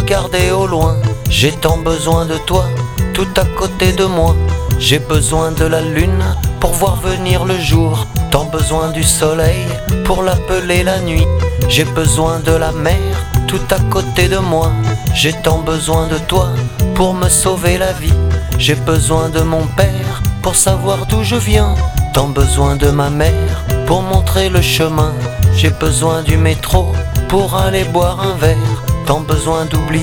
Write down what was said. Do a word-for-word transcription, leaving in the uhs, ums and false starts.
regarder au loin. J'ai tant besoin de toi, tout à côté de moi. J'ai besoin de la lune pour voir venir le jour. Tant besoin du soleil pour l'appeler la nuit. J'ai besoin de la mer tout à côté de moi. J'ai tant besoin de toi pour me sauver la vie. J'ai besoin de mon père pour savoir d'où je viens. Tant besoin de ma mère pour montrer le chemin. J'ai besoin du métro pour aller boire un verre. Tant besoin d'oublier